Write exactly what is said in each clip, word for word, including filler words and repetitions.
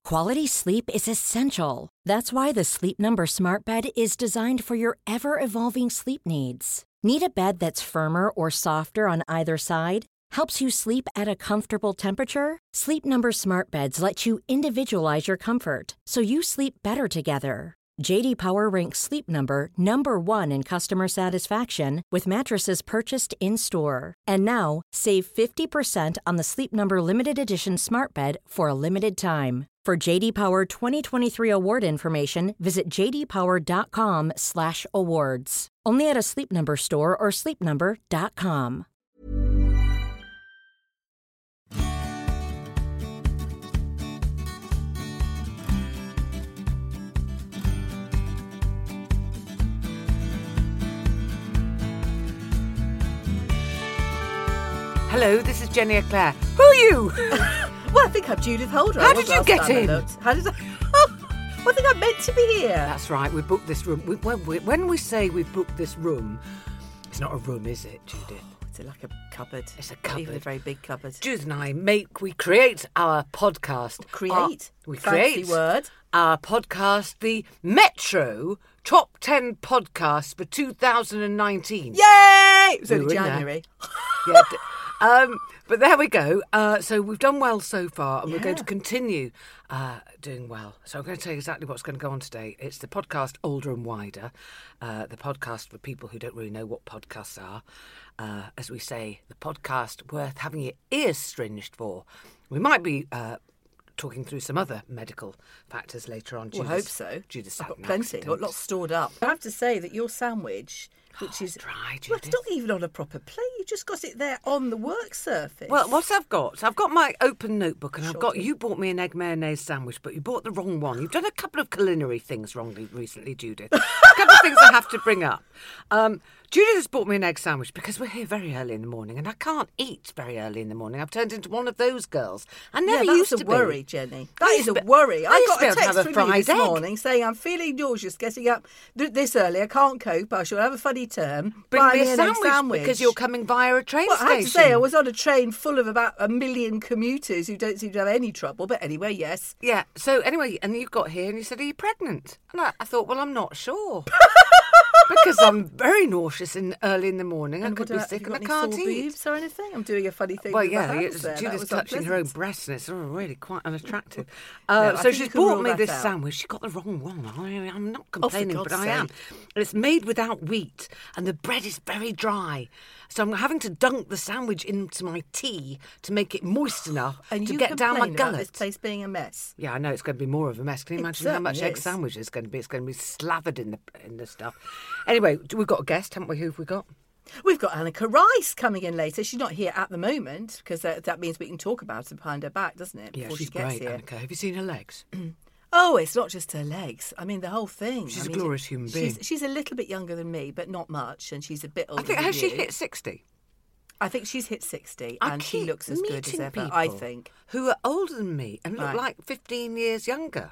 Quality sleep is essential. That's why the Sleep Number Smart Bed is designed for your ever-evolving sleep needs. Need a bed that's firmer or softer on either side? Helps you sleep at a comfortable temperature? Sleep Number Smart Beds let you individualize your comfort, so you sleep better together. J D Power ranks Sleep Number number one in customer satisfaction with mattresses purchased in-store. And now, save fifty percent on the Sleep Number Limited Edition Smart Bed for a limited time. For J D Power twenty twenty-three award information, visit j d power dot com slash awards. Only at a Sleep Number store or sleep number dot com. Hello, this is Jenny Eclair. Who are you? Well, I think I'm Judith Holder. How did you get in? How did I... Oh, well, I think I'm meant to be here. That's right, we booked this room. We, when, we, when we say we've booked this room, it's not a room, is it, Judith? It's like a cupboard. It's a cupboard. Even a very big cupboard. Judith and I make, we create our podcast. Create? Our, we Fancy create word. Our podcast, the Metro Top ten Podcasts for two thousand nineteen. Yay! It was We only were in January. Yeah, d- um, but there we go. Uh, so we've done well so far, and Yeah. we're going to continue uh, doing well. So I'm going to tell you exactly what's going to go on today. It's the podcast Older and Wider, uh, the podcast for people who don't really know what podcasts are. Uh, as we say, the podcast worth having your ears stringed for. We might be uh, talking through some other medical factors later on. Well, I hope so. Judith's I've had got an plenty. accident. Got lots stored up. I have to say that your sandwich, which Oh, is... dry, Well, it's Judith. not even on a proper plate. You just got it there on the work surface. Well, what I've got, so I've got my open notebook, and I've Sure got, do. you bought me an egg mayonnaise sandwich, but you bought the wrong one. You've done a couple of culinary things wrongly recently, Judith. A couple of things I have to bring up. Um, Judith has bought me an egg sandwich because we're here very early in the morning, and I can't eat very early in the morning. I've turned into one of those girls. I never yeah, that's used a to worry, be. Jenny. I That used is a to be- worry. I I used got to be a able to text have a from you this fried egg. morning saying I'm feeling nauseous getting up th- this early. I can't cope. I shall have a funny term. Bring Buy me me a an egg sandwich, sandwich because you're coming via a train Well, station. I have to say, I was on a train full of about a million commuters who don't seem to have any trouble. But anyway, yes. Yeah, so anyway, and you got here and you said, are you pregnant? And I, I thought, well, I'm not sure. Because I'm very nauseous in early in the morning. I And could what be about- sick have you and I got any can't sore eat. boobs or anything? I'm doing a funny thing. Well, with yeah, my yeah, hands there. That Judith's was touching her own unpleasant. breasts, and it's oh, really quite unattractive. No, Uh, I so think she's you can bought rule me that this out. sandwich. She got the wrong one. I, I'm not Oh, for complaining, God's but I am. sake. It's made without wheat, and the bread is very dry. So I'm having to dunk the sandwich into my tea to make it moist enough And to you get down my complain about gullet. this place being a mess. Yeah, I know it's going to be more of a mess. Can you It imagine how much certainly egg is. sandwich is going to be? It's going to be slathered in the in the stuff. Anyway, we've got a guest, haven't we? Who have we got? We've got Annika Rice coming in later. She's not here at the moment because uh, that means we can talk about her behind her back, doesn't it? Yeah, Before she's she gets great, here. Annika. Have you seen her legs? Oh, it's not just her legs. I mean, the whole thing. She's I a mean, glorious human being. She's, she's a little bit younger than me, but not much, and she's a bit older. I think than has she you. hit sixty? I think she's hit sixty, I and she keep looks as good as meeting ever. people I think. who are older than me and look Right. Mm. like fifteen years younger.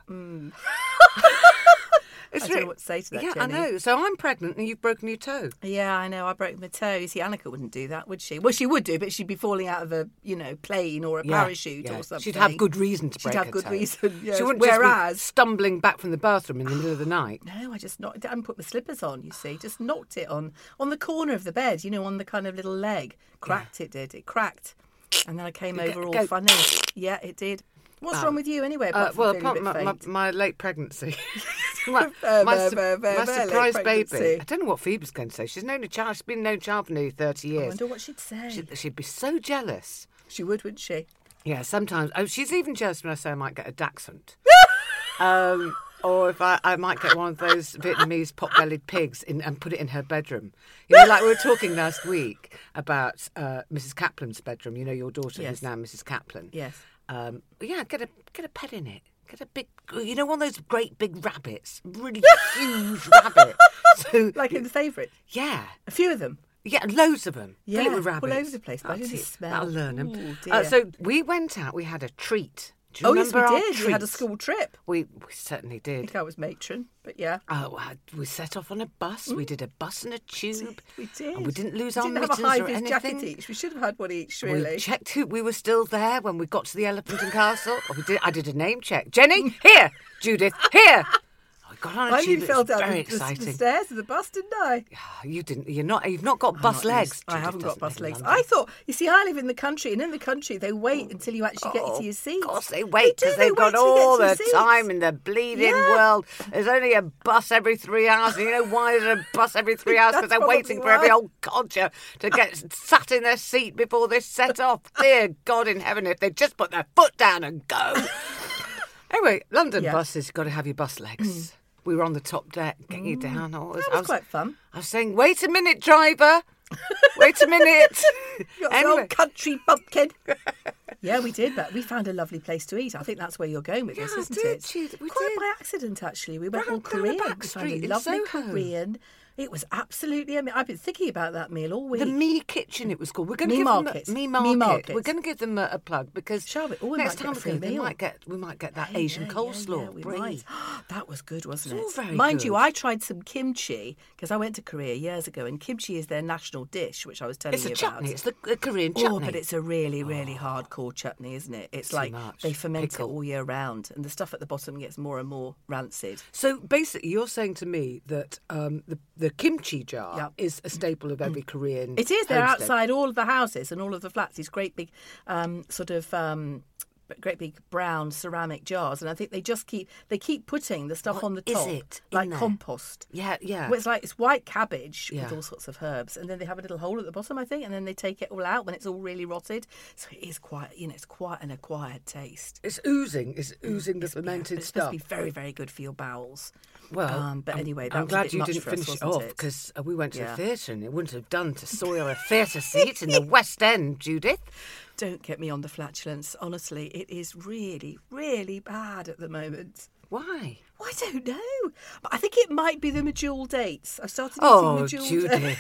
It's I don't know re- what to say to that, Yeah, Jenny. I know. So I'm pregnant and you've broken your toe. Yeah, I know. I broke my toe. You see, Annika wouldn't do that, would she? Well, she would do, but she'd be falling out of a, you know, plane or a Yeah, parachute yeah. or something. She'd have good reason to She'd break have her good toe. reason, yes. She wouldn't Whereas- just be stumbling back from the bathroom in the middle of the night. No, I just knocked. I hadn't put my slippers on. You see, just knocked it on on the corner of the bed. You know, on the kind of little leg. Cracked it. Did it cracked? And then I came Go- over all go- funny. Yeah, it did. What's wrong with you anyway? Apart Uh, from well, feeling a apart bit my, my, faint? my late pregnancy. my Uh, my, uh, su- uh, uh, my uh, surprise late baby. pregnancy. I don't know what Phoebe's going to say. She's known a child. She's been known a child for nearly thirty I years. wonder what she'd say. She'd, she'd be so jealous. She would, wouldn't she? Yeah, sometimes. Oh, she's even jealous when I say I might get a dachshund. um, or if I, I might get one of those Vietnamese pot-bellied pigs in, and put it in her bedroom. You know, like we were talking last week about uh, Missus Kaplan's bedroom. You know, your daughter Yes. who's now Missus Kaplan. Yes. Um, yeah, get a get a pet in it. Get a big, you know, one of those great big rabbits, really huge rabbit. So, Like in The Favourite. yeah, A few of them. yeah, loads of them. Fill it Yeah, with all rabbits. over the place. Imagine That's the it. smell. That'll learn them. Ooh, Uh, dear. so we went out. We had a treat Do you Oh, yes, remember we our did. We had a treats? school trip. We, we certainly I did. think I was matron, but yeah. Oh, uh, we set off on a bus. We did a bus and a tube. We did. And we didn't lose we our didn't mittens have a or high-vis anything. jacket each. We should have had one each, really. We checked who we were still there when we got to the Elephant and Castle. Or we did. I did a name check. Jenny, here. Judith, here. I got on a I tube. nearly It fell was down very the, the, exciting. the stairs of the bus, didn't I? You didn't. You're not. You've not got bus I'm not legs. used- I Judith haven't got doesn't bus live in legs. London. I thought, you see, I live in the country, and in the country they wait until you actually get Oh, to your seat. Of course they wait do, because they they've wait got till you get all to your the seats. time in the bleeding Yeah. world. There's only a bus every three hours. And you know why there's a bus every three hours? Because That's they're waiting probably for every why. old codger to get sat in their seat before they set off. Dear God in heaven, if they just put their foot down and go. Anyway, London Yeah. buses, you've got to have your bus legs. We were on the top deck, getting you down. I was, That I was quite fun. I was saying, wait a minute, driver. Wait a minute. You're an Anyway. old country bumpkin. Yeah, we did that. We found a lovely place to eat. I think that's where you're going with this, Yeah, isn't did it? you? We Quite did. by accident, actually. We went Round all down the Korean. back We street found a in lovely Soho. Korean. It was absolutely. I mean, I've been thinking about that meal all week. The Me Kitchen, it was called. We're going to Me give Market. them a, Me Me Market. Market. We're going to give them a, a plug because Shall we? Oh, we next might get time a we free go, they meal. might get we might get that Yeah, Asian yeah, coleslaw. Yeah, we Brie. might. That was good, wasn't It's it? all very Mind you, good. I tried some kimchi because I went to Korea years ago, and kimchi is their national dish, which I was telling It's you a about. chutney. It's the, the Korean Oh, chutney. but it's a really, really hardcore chutney, isn't it? It's Too like much. they ferment Pickle. it all year round, and the stuff at the bottom gets more and more rancid. So basically, you're saying to me that um, the the kimchi jar Yeah. is a staple of every Korean. It is. They're homestead. outside all of the houses and all of the flats. These great big, um, sort of. Um, great big brown ceramic jars, and I think they just keep they keep putting the stuff What on the is top it in like there? compost. Yeah, yeah. Well, it's like it's white cabbage Yeah. with all sorts of herbs, and then they have a little hole at the bottom, I think, and then they take it all out when it's all really rotted. So it is quite, you know, it's quite an acquired taste. It's oozing. It's oozing the It's- yeah, fermented but it's supposed stuff. to be very, very good for your bowels. Well, um, but I'm- anyway, that I'm was a glad bit you much didn't for us, finish it wasn't off it? because uh, we went to Yeah. the theatre and it wouldn't have done to soil a theatre seat in the West End, Judith. Don't get me on the flatulence. Honestly, it is really, really bad at the moment. Why? Well, I don't know. But I think it might be the Medjool dates. I've started eating Oh, Medjool Judith.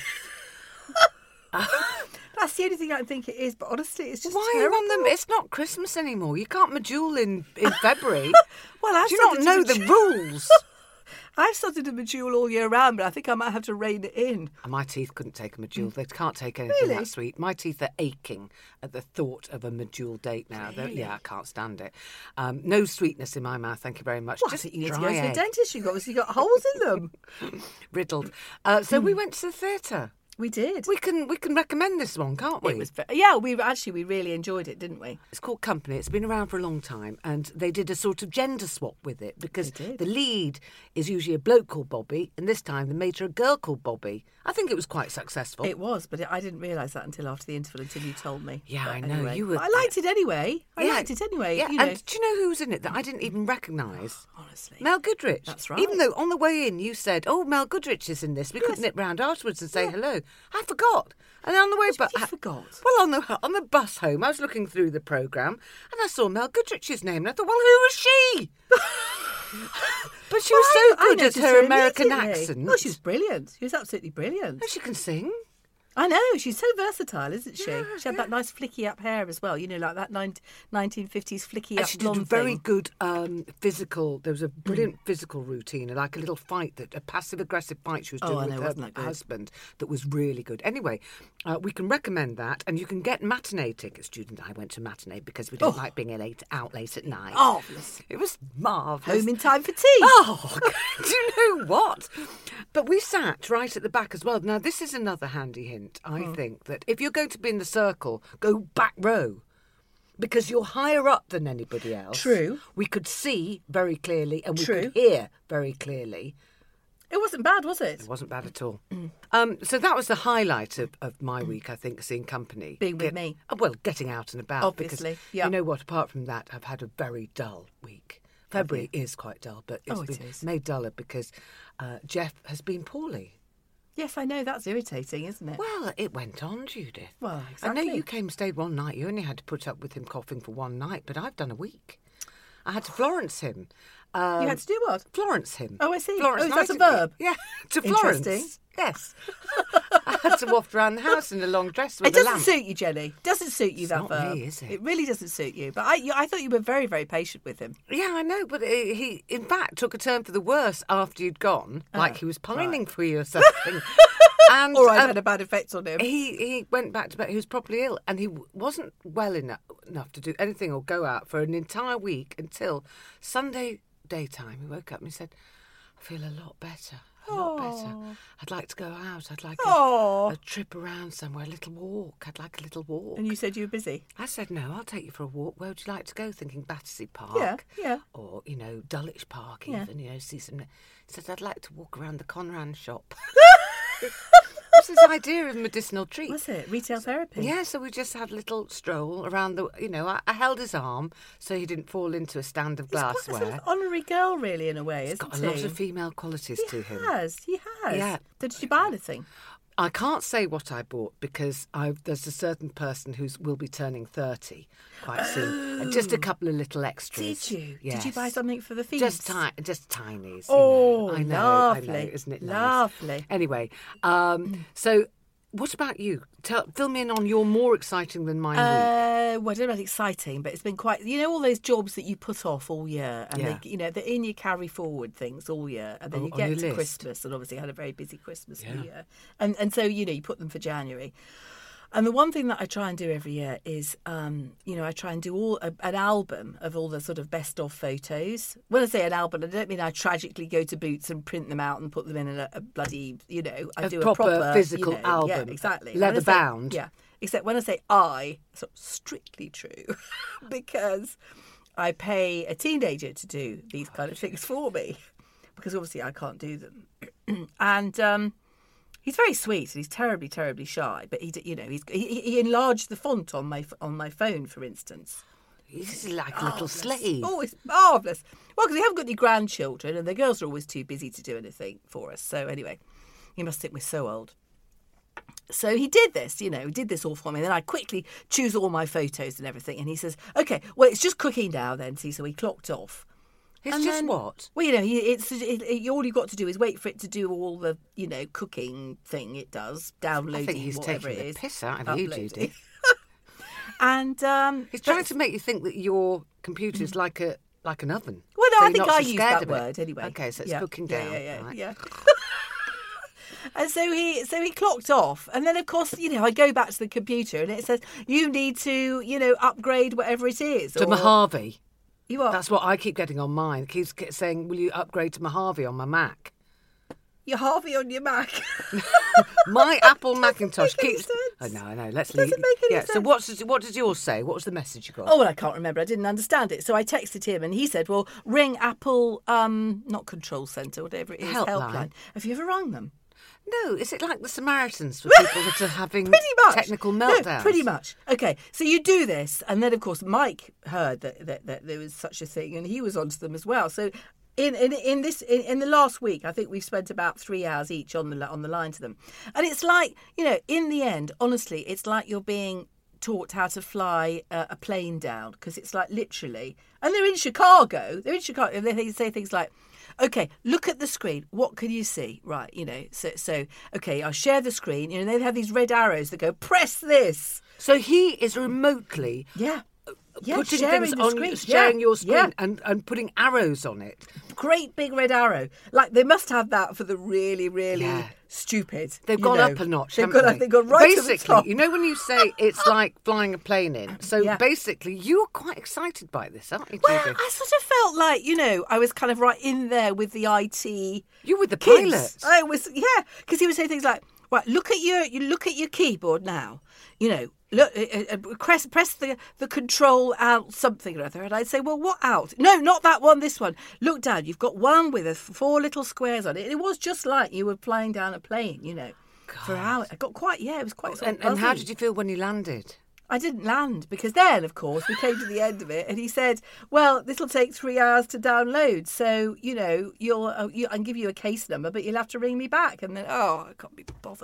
That's the only thing I think it is. But honestly, it's just Why are you terrible. on them? It's not Christmas anymore. You can't medjool in, in February. Well, I've Do you not started know to the Medjool- rules? I've started a Medjool all year round, but I think I might have to rein it in. My teeth couldn't take a medjool. They can't take anything Really? that sweet. My teeth are aching at the thought of a medjool date now. They're- Really? Yeah, I can't stand it. Um, no sweetness in my mouth, thank you very much. Well, I Just think you need to dry go to the egg, dentist. You've obviously got holes in them. riddled. Uh, so Hmm. we went to the theatre. We did. We can we can recommend this one, can't we? It was, ve- yeah. We actually we really enjoyed it, didn't we? It's called Company. It's been around for a long time, and they did a sort of gender swap with it because They did. the lead is usually a bloke called Bobby, and this time they made her a girl called Bobby. I think it was quite successful. It was, but I didn't realise that until after the interval, until you told me. Yeah, But I know, anyway. you were- I liked it anyway. I Yeah. liked it anyway. Yeah, you know. and do you know who was in it that I didn't even recognise? Honestly. Mel Goodrich. That's right. Even though on the way in you said, "Oh, Mel Goodrich is in this," we could Yes. nip round afterwards and say Yeah. hello. I forgot. And on the way What do you back, mean you forgot? Well, on the on the bus home, I was looking through the programme and I saw Mel Goodrich's name, and I thought, "Well, who was she?" But she was Well, so I- I good at noticed her American immediately. accent. Oh, she was brilliant. She was absolutely brilliant. And she can sing. I know, she's so versatile, isn't she? Yeah, she had that nice flicky up hair as well, you know, like that nineteen fifties flicky And up she did a blonde very thing. good um, physical. There was a brilliant physical routine, like a little fight, that a passive aggressive fight she was Oh, doing I with know, her wasn't that good? husband. That was really good. Anyway, uh, we can recommend that, and you can get matinee tickets. Jude and I went to matinee because we don't Oh. like being late, out late at night. Marvellous. It was marvellous. Home in time for tea. Oh, do you know what? But we sat right at the back as well. Now, this is another handy hint, I Hmm. think, that if you're going to be in the circle, go back row. Because you're higher up than anybody else. True. We could see very clearly and we True. could hear very clearly. It wasn't bad, was it? It wasn't bad at all. Mm. Um, so that was the highlight of, of my week, I think, seeing company. Being with Get- me. uh, Well, getting out and about. Obviously, Because, yeah. you know what, apart from that, I've had a very dull week. February is quite dull, but it's Oh, it been is. made duller because uh, Jeff has been poorly. Yes, I know, that's irritating, isn't it? Well, it went on, Judith. Well, I know exactly. you came and stayed one night. You only had to put up with him coughing for one night, but I've done a week. I had to Florence him. Um, You had to do what? Florence him. Oh, I see. Florence Oh, is that a Nightingale. verb? Yeah, to Florence. Interesting. Yes. I had to waft around the house in a long dress with It a doesn't lamp. suit you, Jenny. Doesn't suit you It's that not verb. me, is it? It really doesn't suit you. But I, you, I thought you were very, very patient with him. Yeah, I know, but he, he, in fact, took a turn for the worse after you'd gone, like he was pining for you or something. And Or I've um, had a bad effect on him. he he went back to bed. He was properly ill, and he w- wasn't well enough, enough to do anything or go out for an entire week until Sunday daytime. He woke up and he said, "I feel a lot better, a lot better. I'd like to go out. I'd like a, Aw. a trip around somewhere, a little walk. I'd like a little walk." And you said you were busy. I said, "No, I'll take you for a walk. Where would you like to go?" Thinking Battersea Park. Yeah, yeah. Or, you know, Dulwich Park Yeah. even, you know, see some... He said, "I'd like to walk around the Conran shop." What's his idea of medicinal treats? Was it? Retail therapy? Yeah, so we just had a little stroll around the... You know, I, I held his arm so he didn't fall into a stand of He's quite a glassware. sort of honorary girl, really, in a way, He's isn't got a he? lot of female qualities He to him. has. He has. Yeah. So did you buy anything? I can't say what I bought because I've, there's a certain person who will be turning thirty quite soon. And just a couple of little extras. Did you? Yes. Did you buy something for the feast? Just ti- just tinies. Oh, you know. I know, lovely. I know, isn't it nice? Lovely. Anyway, um, so what about you? Tell, fill me in on your more exciting than mine week. Uh, well, I don't know about exciting, but it's been quite. You know, all those jobs that you put off all year, and Yeah. they, you know, they're in your carry forward things all year, and then On- you on get your to list. Christmas, and obviously had a very busy Christmas Yeah. New Year, and and so you know you put them for January. And the one thing that I try and do every year is, um, you know, I try and do all a, an album of all the sort of best of photos. When I say an album, I don't mean I tragically go to Boots and print them out and put them in a, a bloody, you know, I A do proper a proper physical you know, Yeah, album, exactly. When leather I say- bound. Yeah, except when I say I, it's not strictly true, because I pay a teenager to do these kind of things for me, because obviously I can't do them, and. um He's very sweet and he's terribly, terribly shy. But he, d- you know, he's, he he enlarged the font on my f- on my phone, for instance. He's like a little Marvellous. slave. Oh, it's marvellous. Well, because we haven't got any grandchildren, and the girls are always too busy to do anything for us. So anyway, he must think we're so old. So he did this, you know, he did this all for me. And then I quickly choose all my photos and everything. And he says, "Okay, well, it's just cooking now then." See, so he clocked off. It's And just then- what? Well, you know, he- it's it, it, all you've got to do is wait for it to do all the, you know, cooking thing it does, downloading, I think he's whatever taking it the is. piss out of you, uploading. Judy. And um, He's trying but- to make you think that your computer's like a like an oven. Well, no, So I you're think not I so use scared that of it. word anyway. Okay, so it's Yeah, cooking yeah, down. Yeah, yeah, right. yeah. And so he, so he clocked off, and then of course, you know, I go back to the computer, and it says you need to, you know, upgrade whatever it is. To or- Mojave. You are. That's what I keep getting on mine. It keeps ke- saying, "Will you upgrade to Mojave on my Mac?" You're Harvey on your Mac. My Apple Macintosh make any keeps. sense. Oh no, I know. Let's It doesn't leave. make any yeah. So sense. what does what does yours say? What was the message you got? Oh, well, I can't remember. I didn't understand it. So I texted him, and he said, "Well, ring Apple, um, not control centre, whatever it is, Helpline. Have you ever rung them?" No, is it like the Samaritans for people that are having Pretty much. technical No, meltdowns? pretty much. Okay, so you do this, and then of course Mike heard that, that, that there was such a thing, and he was onto them as well. So in in, in this in, in the last week, I think we've spent about three hours each on the on the line to them, and it's like, you know, in the end, honestly, it's like you're being taught how to fly a, a plane down, because it's like literally, and they're in Chicago. They're in Chicago, and they say things like, "Okay, look at the screen. What can you see?" Right, you know. So, so okay, I'll share the screen. You know, they have these red arrows that go, "Press this." So he is remotely Yeah, yeah, putting sharing things the on, screen. sharing Yeah, your screen yeah. and, and putting arrows on it. Great big red arrow. Like they must have that for the really, really Yeah. stupid. They've you gone know. up a notch. They've haven't gone they? up. They've gone right basically, to the top. you know when you say it's like flying a plane in. So Yeah. basically, you're quite excited by this, aren't you, Well, Judy? I sort of felt like, you know, I was kind of right in there with the I T You were the kids. pilot. I was, yeah, because he would say things like, "Right, look at your, you look at your keyboard now. You know, look, uh, uh, press press the the control out something or other." And I'd say, "Well, what out? No, not that one. This one. Look down. You've got one with a four little squares on it. And it was just like you were flying down a plane. You know, for hours. I got quite, yeah, it was quite. Sort and, of and how buzzy. did you feel when you landed? I didn't land, because then, of course, we came to the end of it, and he said, "Well, this will take three hours to download, so you know, you'll uh, you, I can give you a case number, but you'll have to ring me back." And then, oh, I can't be bothered.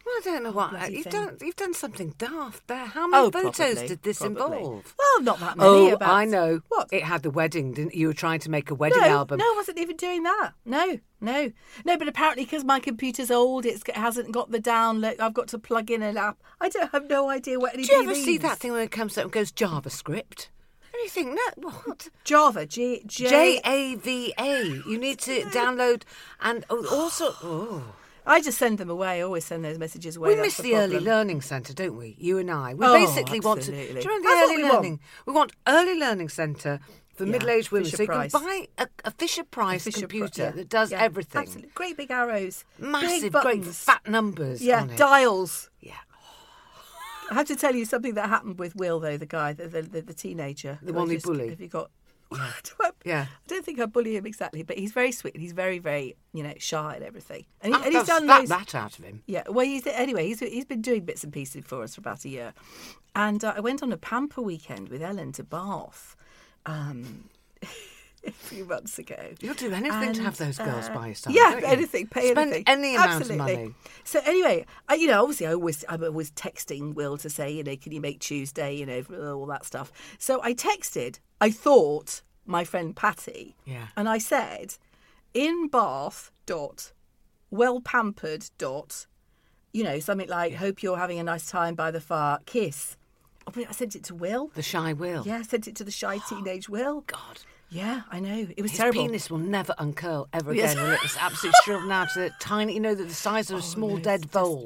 I don't know what bloody you've thing. done. You've done something daft there. How many Oh, photos probably, did this probably. involve? Well, not that many. Oh, about... I know. What? It had the wedding, didn't you? You were trying to make a wedding no, album. No, I wasn't even doing that. No, no. No, but apparently because my computer's old, it's, it hasn't got the download. I've got to plug in an app. I don't have no idea what Do anybody you ever means. see that thing when it comes up and goes JavaScript? And you think, no, what? Java, G, J... J A V A. You need to download and also... Oh. I just send them away. I always send those messages away. We That's miss the, the early problem. learning centre, don't we? You and I. We Oh, basically want to. Do absolutely. you remember That's the what early we want. learning? We want early learning centre for Yeah, middle-aged women, Fisher so you Price. can buy a, a Fisher Price Fisher Pri- computer yeah, that does yeah, everything. Absolutely. Great big arrows. Massive, big great buttons. fat numbers Yeah, on it. dials. Yeah. I have to tell you something that happened with Will, though, the guy, the the, the, the teenager. The who I one you just- bully. Have you got... Yeah. I Yeah. don't think I bully him exactly, but he's very sweet and he's very, very, you know, shy and everything. And, he, I've and he's done slapped loads... that out of him. Yeah, well, he's anyway. He's he's been doing bits and pieces for us for about a year, and uh, I went on a pamper weekend with Ellen to Bath, um, a few months ago. You'll do anything to have those girls uh, by your side. Yeah, don't you? anything, pay Spend anything, any amount Absolutely. of money. So anyway, I, you know, obviously, I always I'm always texting Will to say, you know, can you make Tuesday, you know, all that stuff. So I texted. I thought my friend Patty, Yeah. and I said, in Bath dot well pampered dot. You know, something like, hope you're having a nice time by the fire, kiss. Oh, but I sent it to Will. The shy Will. Yeah, I sent it to the shy teenage Will. God. Yeah, I know. It was His terrible. penis will never uncurl ever Yes. again. Will it? It's absolutely shriveled now to the tiny, you know, the size of a small dead vole.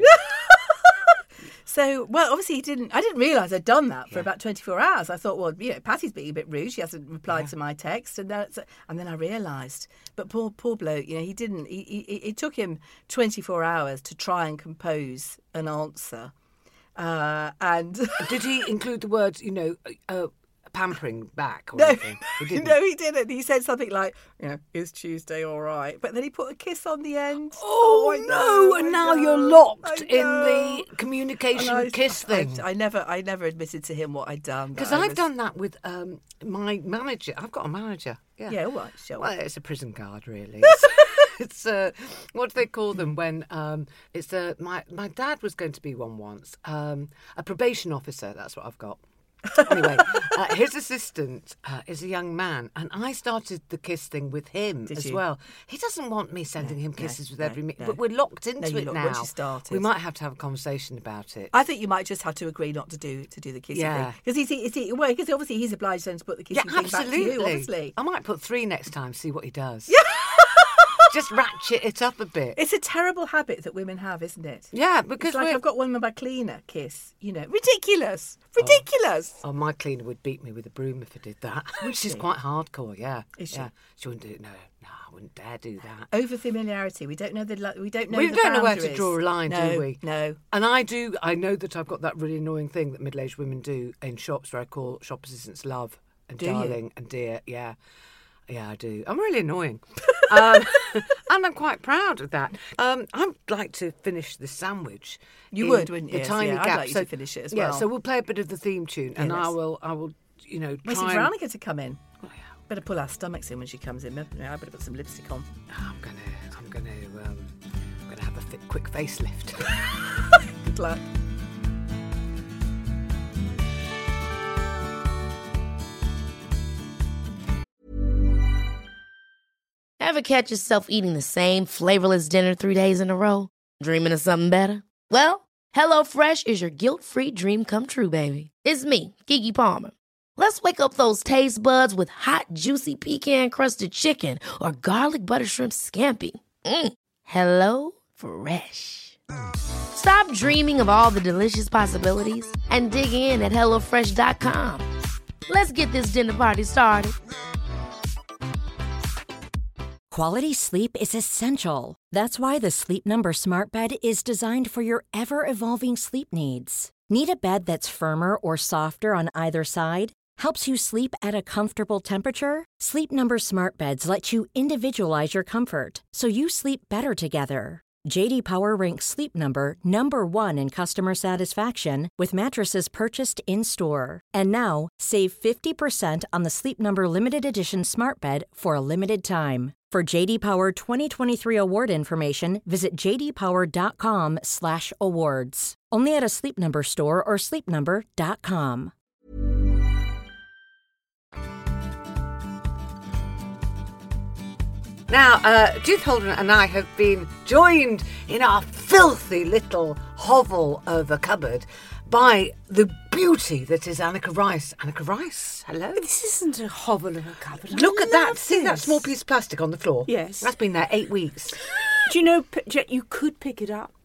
So, well, obviously he didn't, I didn't realise I'd done that for about twenty-four hours. I thought, well, you know, Patty's being a bit rude. She hasn't replied to my text. And, that's, and then I realised. But poor poor bloke, you know, he didn't, he, he, it took him twenty-four hours to try and compose an answer. Uh, and... Did he include the words, you know, uh, pampering back or No, anything? He didn't. no, he didn't. He said something like, you know, is Tuesday all right? But then he put a kiss on the end. Oh, I no! know, And I now know, you're locked I in know. the communication And I- kiss I- thing. I, never, I never admitted to him what I'd done. but Because I I've was- done that with um, my manager. I've got a manager. Yeah. Yeah, all right, sure. Well, it's a prison guard, really. It's, it's uh, what do they call them when um, it's a my my dad was going to be one once. Um, a probation officer. That's what I've got. Anyway, uh, his assistant uh, is a young man, and I started the kiss thing with him Did as you? well. He doesn't want me sending him no, kisses with no, every meeting, no. but we're locked into you're it not- now. once you started. We might have to have a conversation about it. I think you might just have to agree not to do to do the kissing Yeah. thing because he's, he's he, well, because obviously he's obliged then to put the Yeah, kissing thing back to absolutely. you. Obviously, I might put three next time, see what he does. Just ratchet it up a bit. it's a terrible habit that women have, isn't it? Yeah, because It's like we're... I've got one with my cleaner kiss. You know, ridiculous, ridiculous. Oh, my cleaner would beat me with a broom if I did that, which is she? quite hardcore. Yeah, Is she? Yeah, she wouldn't do it. No, no, I wouldn't dare do that. Over familiarity, we don't know the li- we don't know. We the don't know where to boundaries. draw a line, no, do we? No. And I do. I know that I've got that really annoying thing that middle-aged women do in shops where I call shop assistants love and Do you? darling and dear. Yeah, yeah, I do. I'm really annoying, um, and I'm quite proud of that. Um, I'd like to finish the sandwich. You in would, wouldn't you? The tiny Yeah, I'd gap. like you so, to finish it as Yeah, well. so we'll play a bit of the theme tune, and I let's- will. I will. You know, Waiting try for and- Annika to come in. Oh, yeah. Better pull our stomachs in when she comes in. I better put some lipstick on. I'm gonna, I'm gonna, um, I'm gonna have a fi- quick facelift. Good luck. Ever catch yourself eating the same flavorless dinner three days in a row? Dreaming of something better? Well, HelloFresh is your guilt-free dream come true, baby. It's me, Keke Palmer. Let's wake up those taste buds with hot, juicy pecan-crusted chicken or garlic butter shrimp scampi. Mm. Hello Fresh. Stop dreaming of all the delicious possibilities and dig in at hello fresh dot com. Let's get this dinner party started. Quality sleep is essential. That's why the Sleep Number Smart Bed is designed for your ever-evolving sleep needs. Need a bed that's firmer or softer on either side? Helps you sleep at a comfortable temperature? Sleep Number Smart Beds let you individualize your comfort so you sleep better together. J D Power ranks Sleep Number number one in customer satisfaction with mattresses purchased in-store. And now, save fifty percent on the Sleep Number Limited Edition Smart Bed for a limited time. For J D Power twenty twenty-three award information, visit j d power dot com slash awards. Only at a Sleep Number store or sleep number dot com. Now, uh, Judith Holden and I have been joined in our filthy little hovel of a cupboard by the beauty that is Annika Rice. Annika Rice, hello. This isn't a hovel of a cupboard. Look I at that. love See that this. small piece of plastic on the floor? Yes. That's been there eight weeks. Do you know, p- Jet, you could pick it up.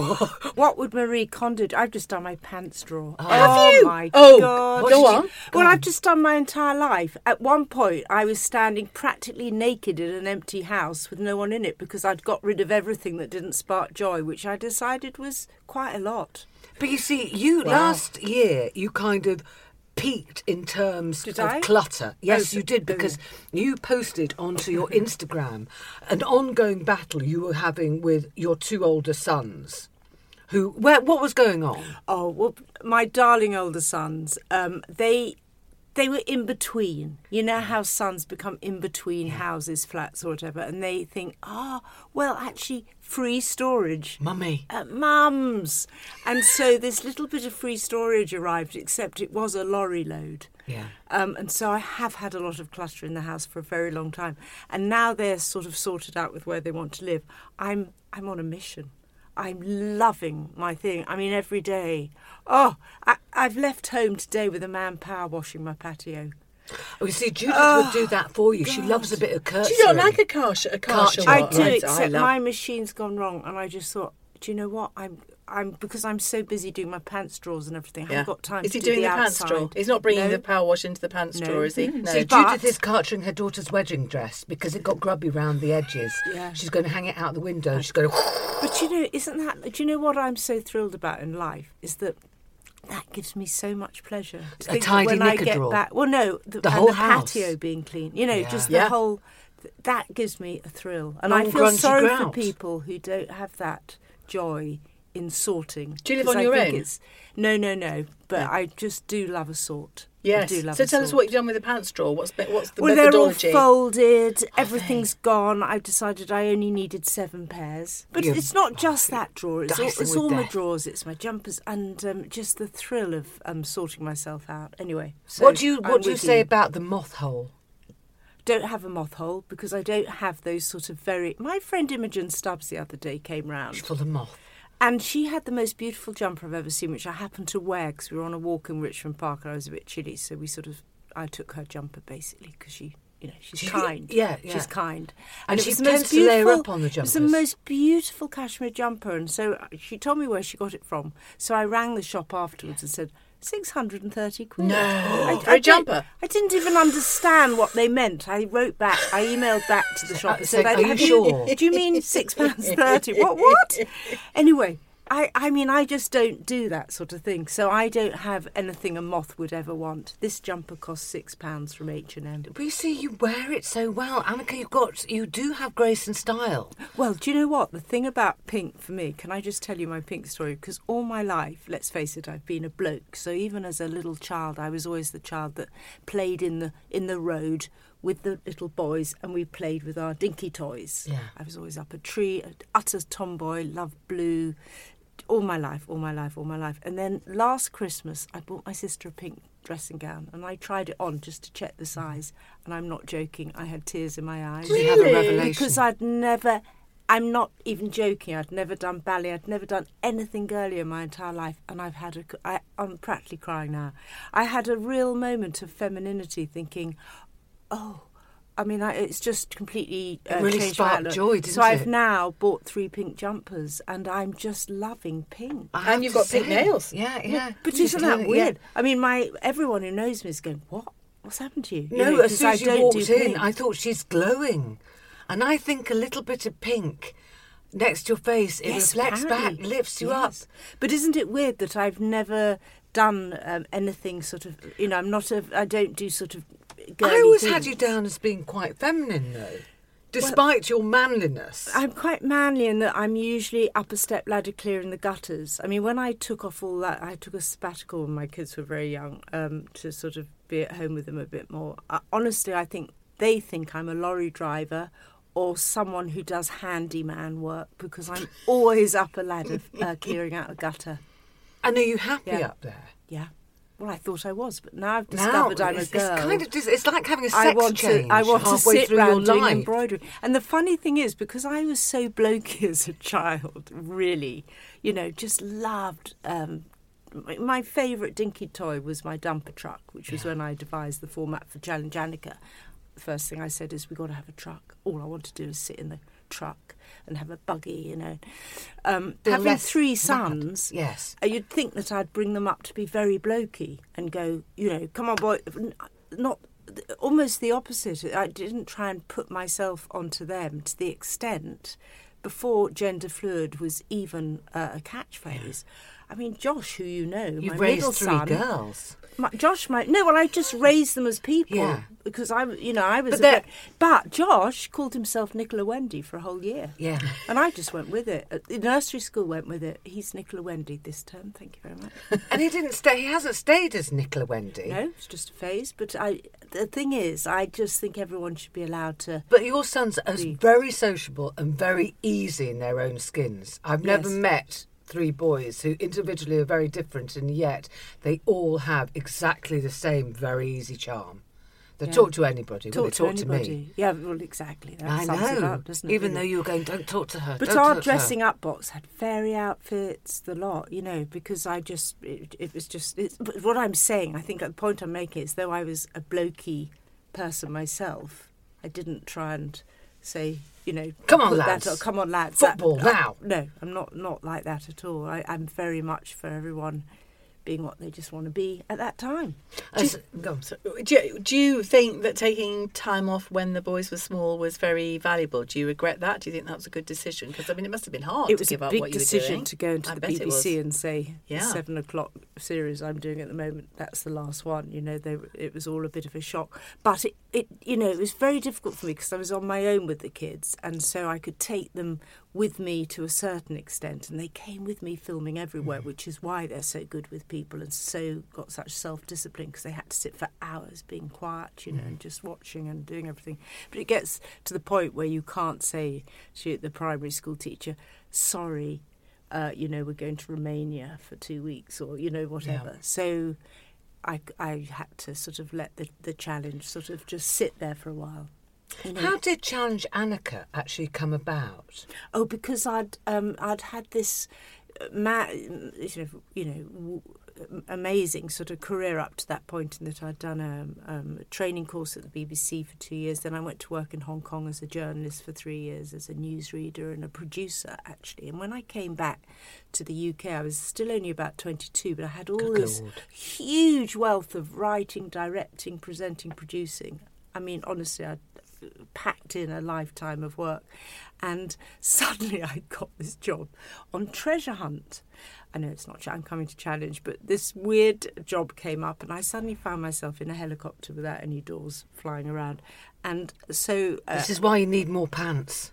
What would Marie Kondo do? I've just done my pants drawer. Oh, Have you? my Oh, God. go on. Go Well, on. I've just done my entire life. At one point, I was standing practically naked in an empty house with no one in it because I'd got rid of everything that didn't spark joy, which I decided was quite a lot. But you see, you Wow. last year, you kind of peaked in terms Did of I? clutter. Yes, Oh, you did, oh. because you posted onto your Instagram an ongoing battle you were having with your two older sons. Who? Where? What was going on? Oh, well, my darling older sons, um, they they were in between. You know how sons become in between houses, flats or whatever, and they think, ah, oh, well, actually, free storage. Mummy. At Mum's. And so this little bit of free storage arrived, except it was a lorry load. Yeah. Um, and so I have had a lot of clutter in the house for a very long time. And now they're sort of sorted out with where they want to live. I'm I'm on a mission. I'm loving my thing. I mean, every day. Oh, I, I've left home today with a man power washing my patio. Oh, you see, Judith Oh, would do that for you. She loves a bit of curtsy. Do you not like a car sh- a car Car show? show. I What? do, I except love- my machine's gone wrong, and I just thought, do you know what? I'm, I'm because I'm so busy doing my pants drawers and everything. I Yeah. haven't got time Is to he do doing the, the pants outside. drawer? He's not bringing No. the power wash into the pants No. drawer, is he? No. See, But- Judith is cartering her daughter's wedding dress because it got grubby round the edges. Yeah. She's going to hang it out the window. She's going to... But you know, isn't that? Do you know what I'm so thrilled about in life is that that gives me so much pleasure. To A think that tidy when I knicker get drawer. back. Well, no, the, The and whole the house. patio being clean. You know, Yeah. just Yeah. the whole. That gives me a thrill, and Long, I feel grungy sorry grout. for people who don't have that joy in sorting. Do you live 'Cause on I your think own? It's, no, no, no. But Yeah. I just do love a sort. I Yes. do love So a tell us sort. what you've done with the pants drawer. What's the, what's the Well, they're all methodology? folded. Everything's gone. I've decided I only needed seven pairs. But You're- it's not just that drawer. It's all, dicing it's with all my death. drawers. It's my jumpers and um, just the thrill of um, sorting myself out. Anyway, so What do you I'm What do you with say about the moth hole? Don't have a moth hole because I don't have those sort of very. My friend Imogen Stubbs the other day came round. She's full of moth. And she had the most beautiful jumper I've ever seen, which I happened to wear because we were on a walk in Richmond Park and I was a bit chilly. So we sort of, I took her jumper basically because she, you know, she's She- kind. yeah, yeah. She's kind. And it she was the tends most to layer beautiful- up on the It was the jumpers. most beautiful cashmere jumper. And so she told me where she got it from. So I rang the shop afterwards and said, six hundred thirty quid. No. I, For a I don't- jumper? I didn't even understand what they meant. I wrote back, I emailed back to the shop Uh, and saying, said, "Are you "Have sure?" Do you mean six pounds thirty? What? What? Anyway, I, I mean, I just don't do that sort of thing. So I don't have anything a moth would ever want. This jumper costs six pounds from H and M. But you see, you wear it so well, Annika. You've got, you do have grace and style. Well, do you know what? The thing about pink for me, can I just tell you my pink story? Because all my life, let's face it, I've been a bloke. So even as a little child, I was always the child that played in the in the road with the little boys and we played with our dinky toys. Yeah. I was always up a tree, utter tomboy, loved blue, all my life, all my life, all my life. And then last Christmas, I bought my sister a pink dressing gown and I tried it on just to check the size. And I'm not joking, I had tears in my eyes. You have a Really? revelation. Because I'd never, I'm not even joking, I'd never done ballet, I'd never done anything girly in my entire life. And I've had a, I, I'm practically crying now. I had a real moment of femininity thinking, oh, I mean, I, it's just completely uh, It really changed my sparked outlook. joy, didn't So I've it? now bought three pink jumpers and I'm just loving pink. I have And you've to got pink say, nails. Yeah, yeah. But She's isn't that doing it, weird? yeah. I mean, my everyone who knows me is going, what? What's happened to you? You No, know, as 'cause soon I as you don't walked do in, pink. I thought she's glowing. And I think a little bit of pink next to your face, it Yes, reflects back, apparently. lifts you up. Yes. But isn't it weird that I've never done um, anything sort of, you know, I'm not a, I don't do sort of girly I always things. had you down as being quite feminine, though. Despite well, your manliness. I'm quite manly in that I'm usually up a step ladder clearing the gutters. I mean, when I took off all that, I took a sabbatical when my kids were very young um, to sort of be at home with them a bit more. Uh, honestly, I think they think I'm a lorry driver or someone who does handyman work because I'm always up a ladder uh, clearing out a gutter. And are you happy Yeah. up there? Yeah. Well, I thought I was, but now I've discovered now, I'm a it's, girl. It's kind of just, it's like having a sex I want change to, I want to halfway sit through your round doing life. embroidery. And the funny thing is, because I was so blokey as a child, really, you know, just loved. Um, my- my favourite dinky toy was my dumper truck, which was when I devised the format for Challenge Annika. The first thing I said is, we've got to have a truck. All I want to do is sit in the truck and have a buggy, you know. Um, Feel having less three mad. sons, Yes. uh, you'd think that I'd bring them up to be very blokey and go, you know, come on, boy. Not almost the opposite. I didn't try and put myself onto them to the extent before gender fluid was even uh, a catchphrase. I mean, Josh, who you know, You've my raised middle three son, girls. my, Josh, my no, well, I just raised them as people Yeah. because I, you know, I was. But a they're- bit, but Josh called himself Nicola Wendy for a whole year. Yeah. And I just went with it. The nursery school went with it. He's Nicola Wendy this term. Thank you very much. And he didn't stay. He hasn't stayed as Nicola Wendy. No, it's just a phase. But I, the thing is, I just think everyone should be allowed to. But your sons are Be- very sociable and very easy in their own skins. I've never Yes. met three boys who individually are very different, and yet they all have exactly the same very easy charm. They Yeah. talk to anybody. Talk well, they to talk anybody. to me. Yeah, well, exactly. That I sums it know. up, doesn't it? Even really? though you were going, don't talk to her. But don't our talk to her." dressing up box had fairy outfits, the lot, you know, because I just, it, it was just, it's, but what I'm saying, I think the point I'm making is, though I was a blokey person myself, I didn't try and say, you know, Come on, put lads. That, come on, lads. Football, That- now. I, no, I'm not, not like that at all. I, I'm very much for everyone being what they just want to be at that time. As- go on. So, do, you, do you think that taking time off when the boys were small was very valuable? Do you regret that? Do you think that was a good decision? Because I mean, it must have been hard It to was give a up big what you were decision doing. to go into I the bet it B B C was. and say Yeah. the seven o'clock series I'm doing at the moment, that's the last one. You know, they, it was all a bit of a shock. But it, it, you know, it was very difficult for me because I was on my own with the kids, and so I could take them with me to a certain extent, and they came with me filming everywhere, which is why they're so good with people and so got such self-discipline, because they had to sit for hours being quiet, you know, and just watching and doing everything. But it gets to the point where you can't say to the primary school teacher, sorry, uh, you know, we're going to Romania for two weeks or, you know, whatever. Yeah. So I, I had to sort of let the, the challenge sort of just sit there for a while. You know. How did Challenge Annika actually come about? Oh, because I'd um, I'd had this, uh, ma- you know, you know, w- amazing sort of career up to that point, in that I'd done a, um, a training course at the B B C for two years. Then I went to work in Hong Kong as a journalist for three years, as a newsreader and a producer, actually. And when I came back to the U K, I was still only about twenty-two, but I had all Good this Lord. huge wealth of writing, directing, presenting, producing. I mean, honestly, I'd packed in a lifetime of work, and suddenly I got this job on Treasure Hunt. I know it's not I'm coming to challenge, but this weird job came up, and I suddenly found myself in a helicopter without any doors flying around. And so uh, This is why you need more pants.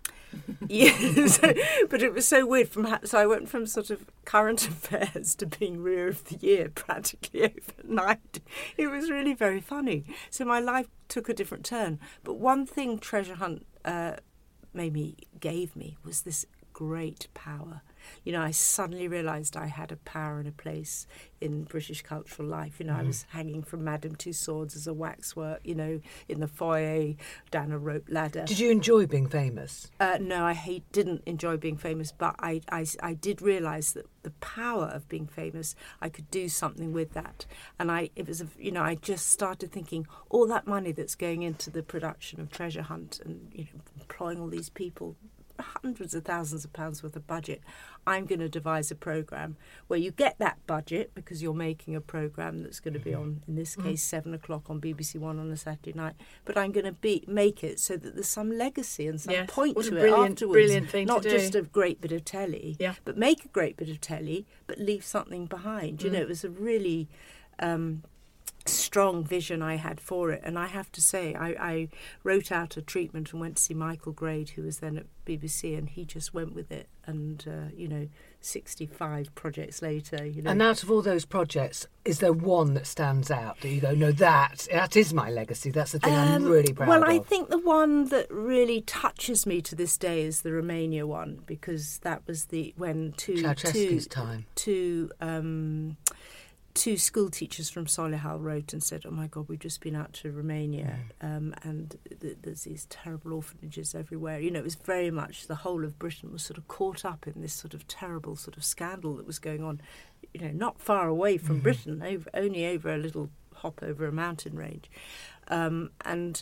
yeah, so, but it was so weird. From ha- so I went from sort of current affairs to being Rear of the Year practically overnight. It was really very funny. So my life took a different turn. But one thing Treasure Hunt uh, made me gave me was this great power. You know, I suddenly realised I had a power and a place in British cultural life. You know, mm. I was hanging from Madame Tussauds as a waxwork, you know, in the foyer, down a rope ladder. Did you enjoy being famous? Uh, no, I hate, didn't enjoy being famous, but I, I, I did realise that the power of being famous, I could do something with that. And I, it was, a, you know, I just started thinking, all that money that's going into the production of Treasure Hunt and, you know, employing all these people, hundreds of thousands of pounds worth of budget, I'm going to devise a programme where you get that budget because you're making a programme that's going to be on, in this case, mm. seven o'clock on B B C One on a Saturday night. But I'm going to be make it so that there's some legacy and some yes. point what to a it brilliant, afterwards. Brilliant thing Not to do. just a great bit of telly, yeah. but make a great bit of telly, but leave something behind. You mm. know, it was a really... Um, strong vision I had for it. And I have to say, I, I wrote out a treatment and went to see Michael Grade, who was then at B B C, and he just went with it. And, uh, you know, sixty-five projects later, you know. And out of all those projects, is there one that stands out that you go, no, that, that is my legacy, that's the thing I'm Um, really proud well, of? I think the one that really touches me to this day is the Romania one, because that was the when two Ceausescu's two, time. two um, two school teachers from Solihull wrote and said, "Oh my God, we've just been out to Romania, Mm. um, and th- there's these terrible orphanages everywhere." You know, it was very much the whole of Britain was sort of caught up in this sort of terrible sort of scandal that was going on. You know, not far away from Mm-hmm. Britain, over, only over a little hop over a mountain range, um, and.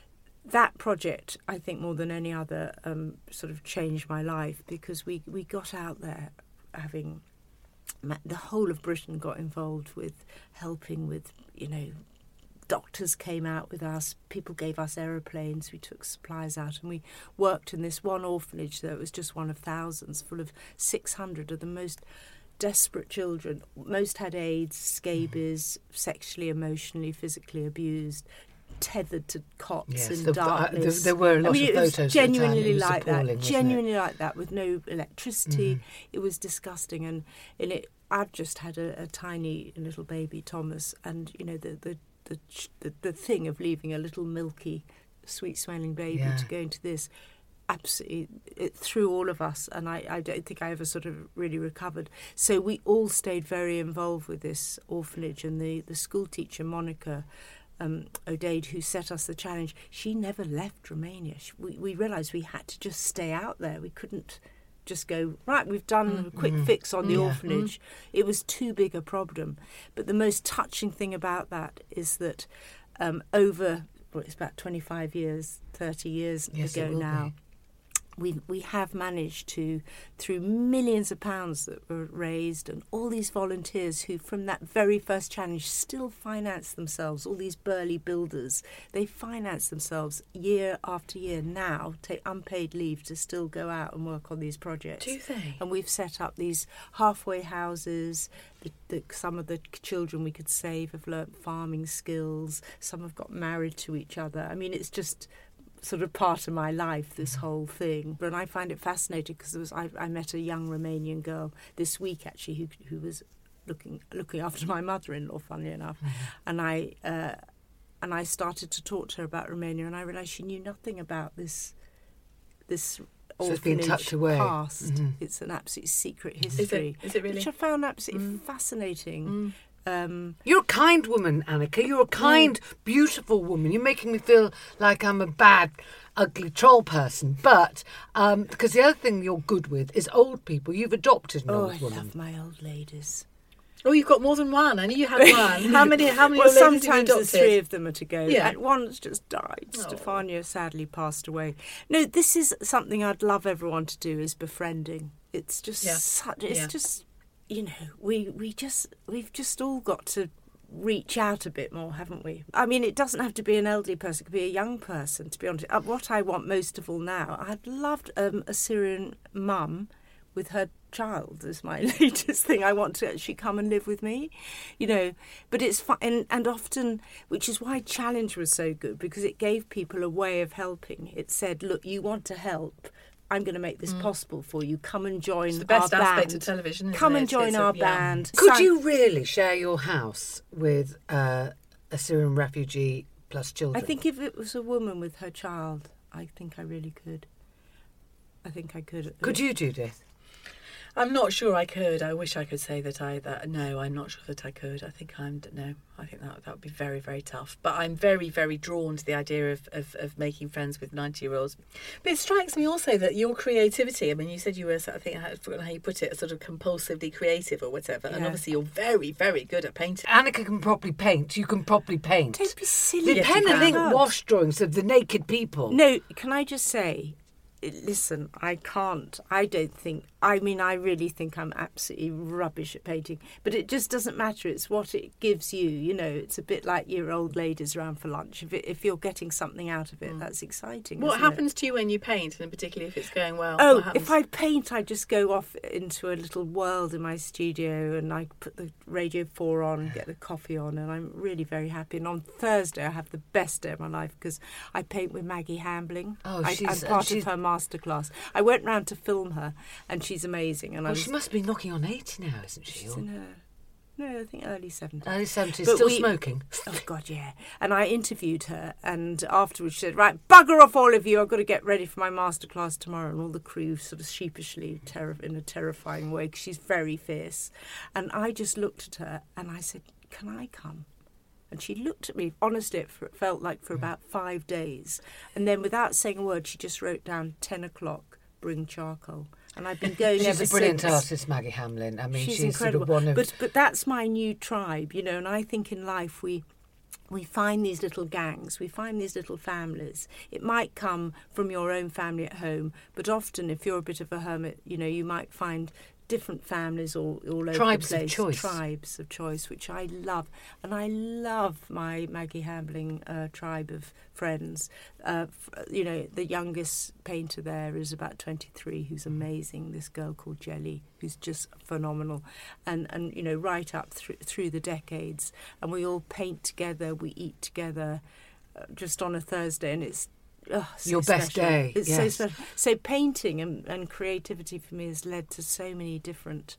That project, I think, more than any other, um, sort of changed my life, because we, we got out there having the whole of Britain got involved with helping with, you know, doctors came out with us, people gave us aeroplanes, we took supplies out, and we worked in this one orphanage that was just one of thousands, full of six hundred of the most desperate children. Most had AIDS, scabies, sexually, emotionally, physically abused, tethered to cots Yes, in the- uh, darkness. there- there were a lot I mean, of it was photos at the time. genuinely It was like appalling, that. wasn't it? Genuinely like that, with no electricity. It was disgusting, and in it, I've just had a, a tiny little baby, Thomas, and you know the the the the, the thing of leaving a little milky, sweet-smelling baby Yeah. to go into this. Absolutely, it threw all of us, and I, I don't think I ever sort of really recovered. So we all stayed very involved with this orphanage, and the, the school teacher, Monica um, O'Dade, who set us the challenge, she never left Romania. She, we, we realised we had to just stay out there. We couldn't just go, right, we've done a quick fix on the Yeah. orphanage. It was too big a problem. But the most touching thing about that is that um, over, well, it's about twenty-five years, thirty years Yes, it ago will now, be. we we have managed to, through millions of pounds that were raised, and all these volunteers who from that very first challenge still finance themselves, all these burly builders, they finance themselves year after year now, take unpaid leave to still go out and work on these projects. Do they? And we've set up these halfway houses. The, the, some of the children we could save have learnt farming skills. Some have got married to each other. I mean, it's just sort of part of my life, this whole thing. But I find it fascinating because was, I, I met a young Romanian girl this week, actually, who who was looking looking after my mother-in-law, funnily enough. Mm-hmm. And I uh, and I started to talk to her about Romania, and I realised she knew nothing about this this So it's been orphanage tucked away. past. Mhm. It's an absolute secret Is history, it? Is it really? which I found absolutely fascinating. Mm. Um, You're a kind woman, Annika. You're a kind, beautiful woman. You're making me feel like I'm a bad, ugly troll person. But um, because the other thing you're good with is old people. You've adopted an oh, old I woman. love my old ladies. Oh, you've got more than one. I knew you had one. How many? How many? Well, old ladies have you sometimes the adopted? three of them are to go. Yeah. And one's just died. Oh. Stefania sadly passed away. No, this is something I'd love everyone to do, is befriending. It's just Yeah. such. It's Yeah. just, you know, we we just we've just all got to reach out a bit more, haven't we? I mean, it doesn't have to be an elderly person; it could be a young person. To be honest, uh, what I want most of all now, I'd loved um, a Syrian mum with her child is my latest thing. I want to actually come and live with me, you know. But it's fun, and, and often, which is why Challenge was so good, because it gave people a way of helping. It said, look, you want to help, I'm going to make this possible for you. Come and join It's the best our aspect band. of television, isn't Come it? and join It's a- our yeah. band. Could Sign- you really share your house with uh, a Syrian refugee plus children? I think if it was a woman with her child, I think I really could. I think I could. Could you, Judith? I'm not sure I could. I wish I could say that I that no, I'm not sure that I could. I think I'm no. I think that that would be very very tough. But I'm very very drawn to the idea of of, of making friends with ninety year olds. But it strikes me also that your creativity. I mean, you said you were. I think I've forgotten how you put it. Sort of compulsively creative or whatever. And Yeah. obviously you're very very good at painting. Annika can properly paint. You can properly paint. Don't be silly. The Yes, pen you and can. ink wash drawings of the naked people. No, can I just say, listen, I can't. I don't think. I mean, I really think I'm absolutely rubbish at painting. But it just doesn't matter. It's what it gives you. You know, it's a bit like your old ladies around for lunch. If it, if you're getting something out of it, mm. that's exciting. What isn't happens it? to you when you paint, and particularly if it's going well? Oh, if I paint, I just go off into a little world in my studio, and I put the Radio four on, get the coffee on, and I'm really very happy. And on Thursday, I have the best day of my life because I paint with Maggie Hambling. Oh, I, she's, I'm part she's... of her masterclass. I went round to film her, and she's amazing. And well, I was, she must be knocking on eighty now, isn't she? She's or... in her, no, I think early seventies. Early seventies, But still we- smoking. Oh, God, yeah. And I interviewed her, and afterwards she said, right, bugger off all of you, I've got to get ready for my masterclass tomorrow. And all the crew sort of sheepishly, terri in a terrifying way, because she's very fierce. And I just looked at her, and I said, can I come? And she looked at me, honestly, it felt like for about five days. And then without saying a word, she just wrote down ten o'clock, bring charcoal. And I've been going She's ever a brilliant since. artist, Maggie Hamlin. I mean, she's, she's, incredible. sort of one of... But but that's my new tribe, you know. And I think in life we we find these little gangs, we find these little families. It might come from your own family at home, but often if you're a bit of a hermit, you know, you might find different families all, all over Tribes the of place. choice. Tribes of choice, which I love. And I love my Maggie Hambling uh, tribe of friends. Uh, f- you know, the youngest painter there is about twenty-three, who's amazing. This girl called Jelly, who's just phenomenal. And, and you know, right up through, through the decades. And we all paint together, we eat together uh, just on a Thursday, and it's Oh, so Your best special. day, It's yes. so special. So painting and, and creativity for me has led to so many different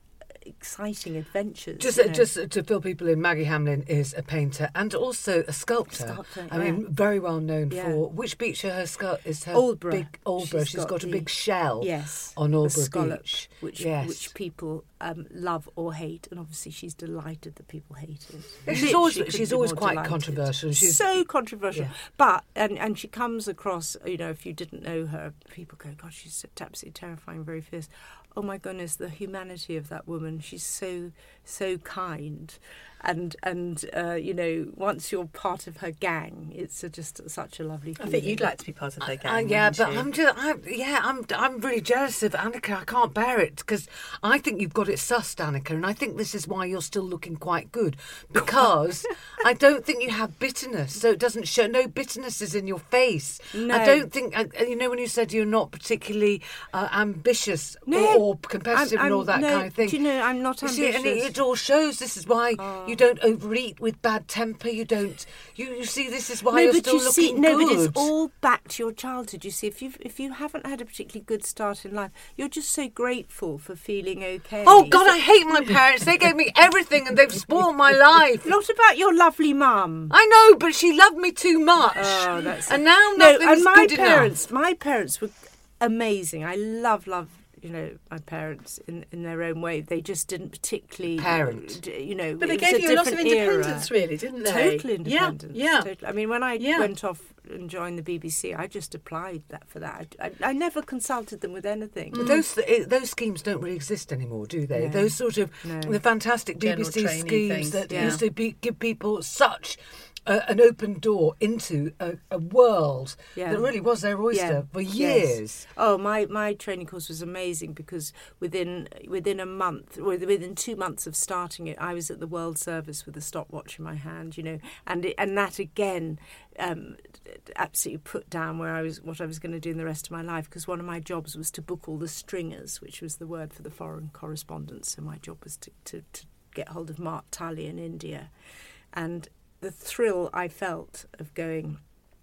exciting adventures. Just, you know. just to fill people in, Maggie Hamlin is a painter and also a sculptor. Sculptor, I mean, yeah. very well known Yeah. for which beach are her sculpt is her Aldborough. big Aldborough. She's She's got, got a the- big shell Yes, on the Aldborough scallop, Beach. which yes. which people um, love or hate, and obviously she's delighted that people hate it. Yeah, she's Literally always couldn't she's be always more quite delighted. controversial. She's so controversial, Yeah. but and and she comes across. You know, if you didn't know her, people go, "God, she's absolutely terrifying, very fierce." Oh my goodness, the humanity of that woman. She's so so kind, and and uh, you know, once you're part of her gang, it's a, just such a lovely I feeling. think you'd like to be part of their gang. Uh, yeah, wouldn't but you? I'm just, I'm, yeah, I'm, I'm really jealous of Annika. I can't bear it because I think you've got it sussed, Annika, and I think this is why you're still looking quite good because I don't think you have bitterness, so it doesn't show. No bitterness is in your face. No. I don't think. uh, You know, when you said you're not particularly uh, ambitious No. or, or competitive I'm- and all I'm- that no, kind of thing. do you know, I'm not You see, and it, ambitious. it all shows. This is why Oh. you don't overeat with bad temper. You don't. You, you see, this is why no, you're but still you see, looking no, good. but it's all back to your childhood. You see, if you if you haven't had a particularly good start in life, you're just so grateful for feeling okay. Oh God, I hate my parents. They gave me everything and they've spoiled my life. Not about your lovely mum. I know, but she loved me too much. Oh, that's and now no, nothing's and my good parents, my parents were amazing. I love, love, you know, my parents in in their own way. They just didn't particularly Parent. d- you know. But they it was gave a you a lot of different era. independence, really, didn't they? Total Yeah, independence. yeah. Total. I mean, when I Yeah. went off and joined the B B C, I just applied that for that. I, I, I never consulted them with anything. But those eh, those schemes don't really exist anymore, do they? No. Those sort of No. the fantastic General B B C trainee schemes things, that yeah. used to be, give people such a, an open door into a, a world Yeah. that really was their oyster Yeah. for Yes. years. Oh, my, my training course was amazing because within within a month, or within two months of starting it, I was at the World Service with a stopwatch in my hand, you know, and it, and that again um, absolutely put down where I was what I was going to do in the rest of my life, because one of my jobs was to book all the stringers, which was the word for the foreign correspondence. So my job was to, to, to get hold of Mark Tully in India, and the thrill I felt of going,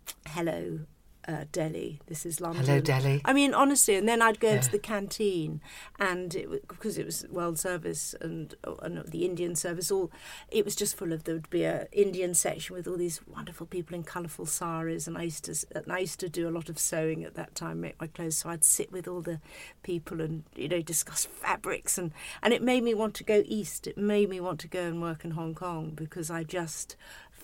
hello, uh, Delhi, this is London. Hello, Delhi. I mean, honestly, and then I'd go Yeah. into the canteen, and it, wa- because it was World Service and, and the Indian Service, all it was just full of. There would be a Indian section with all these wonderful people in colourful saris, and I used to and I used to do a lot of sewing at that time, make my clothes. So I'd sit with all the people and you know discuss fabrics, and and it made me want to go east. It made me want to go and work in Hong Kong because I just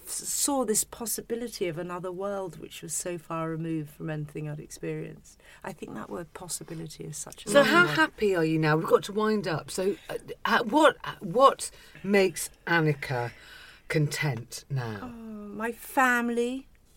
saw this possibility of another world which was so far removed from anything I'd experienced. I think that word possibility is such a So lovely how word. happy are you now? We've got to wind up. So uh, uh, what what makes Annika content now? Oh, my family,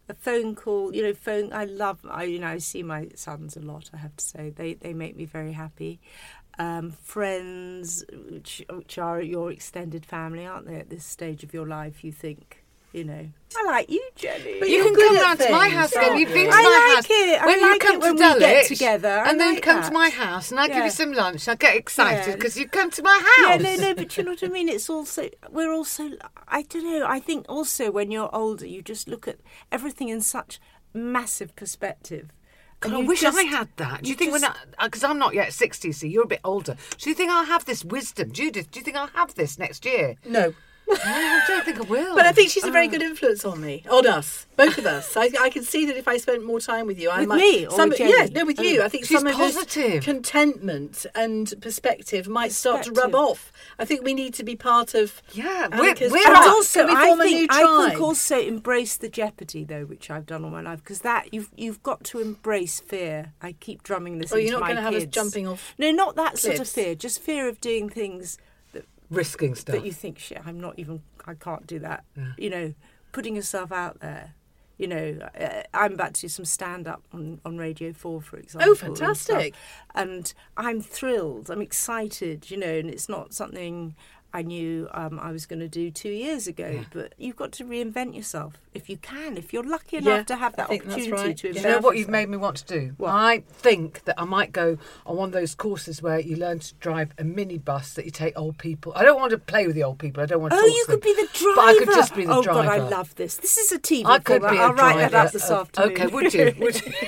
a phone call, you know, phone. I love, I you know, I see my sons a lot. I have to say, they they make me very happy. Um, friends, which, which are your extended family, aren't they? At this stage of your life, you think, you know, I like you, Jenny. But You you're can good come at round to my things, house, aren't and you've you? been to I my like house. it. I When you like come it to when we get Dulwich, together. I and then like come that. to my house, and I give Yeah. you some lunch. I get excited Yeah. because you come to my Yeah, house. no, no, but you know what I mean? It's also, we're also, I don't know, I think also when you're older, you just look at everything in such massive perspective. God, And I you wish just- I had that. Do you, you think just- when I, because I'm not yet sixty, so you're a bit older. Do you think I'll have this wisdom, Judith? Do you think I'll have this next year? No. No, I don't think I will. But I think she's a Oh. very good influence on me, on us, both of us. I, I can see that if I spent more time with you, I With might. me or some, with yeah, Jenny? no, with you. Oh. I think She's some of positive. this contentment and perspective might start to Perspective. rub off. I think we need to be part of. Yeah, we're- Annica's we're tribe. up. And also, Can we I form a think, new I tribe? think also embrace the jeopardy, though, which I've done all my life, because that you've you've got to embrace fear. I keep drumming this Oh, into you're not my going to have us kids. jumping off. No, not that sort of cliffs. fear. Just fear of doing things that risking stuff. that you think, shit, I'm not even, I can't do that. Yeah. You know, putting yourself out there. You know, uh, I'm about to do some stand-up on, on Radio four, for example. Oh, and stuff. fantastic. And I'm thrilled. I'm excited, you know, and it's not something I knew um, I was going to do two years ago. Yeah. But you've got to reinvent yourself if you can, if you're lucky Yeah, enough to have I that think that's opportunity right. to Yeah. Do invent you know what you've yourself. made me want to do? What? I think that I might go on one of those courses where you learn to drive a minibus that you take old people. I don't want to play with the old people. I don't want to Oh, talk you to them. could be the driver. But I could just be the oh, driver. God, I love this. This is a T V I could format. be a I'll write that driver. up this Oh, afternoon. Okay, would you? Would you?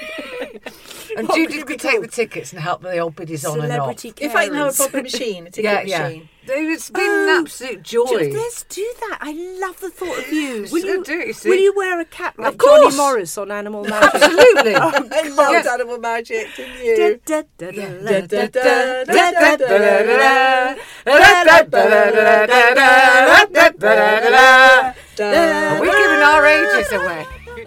And What would Judith it be could take the called? tickets and help the old biddies on and off. Celebrity If I can have a carers. proper machine, a ticket Yeah, yeah. machine. It's been Oh, an absolute joy. Ju- Let's do that. I love the thought of you. Just Will you, do it, you see. will you wear a cap like Of course. Johnny Morris on Animal Magic? Absolutely. I loved Yes. Animal Magic, didn't Da, you? da, da, da, Da, da, da, da, da, da, da, da, da, Are da. we giving our ages away?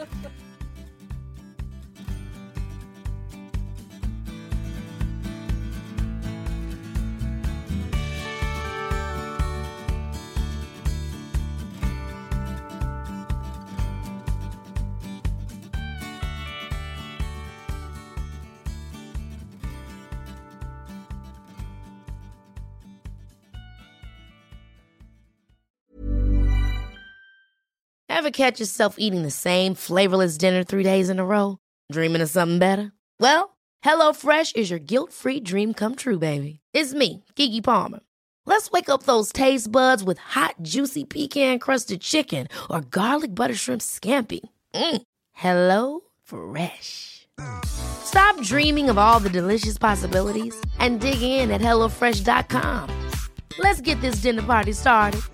Ever catch yourself eating the same flavorless dinner three days in a row? Dreaming of something better? Well, HelloFresh is your guilt-free dream come true, baby. It's me, Keke Palmer. Let's wake up those taste buds with hot, juicy pecan-crusted chicken or garlic butter shrimp scampi. Mm. Hello Fresh. Stop dreaming of all the delicious possibilities and dig in at HelloFresh dot com. Let's get this dinner party started.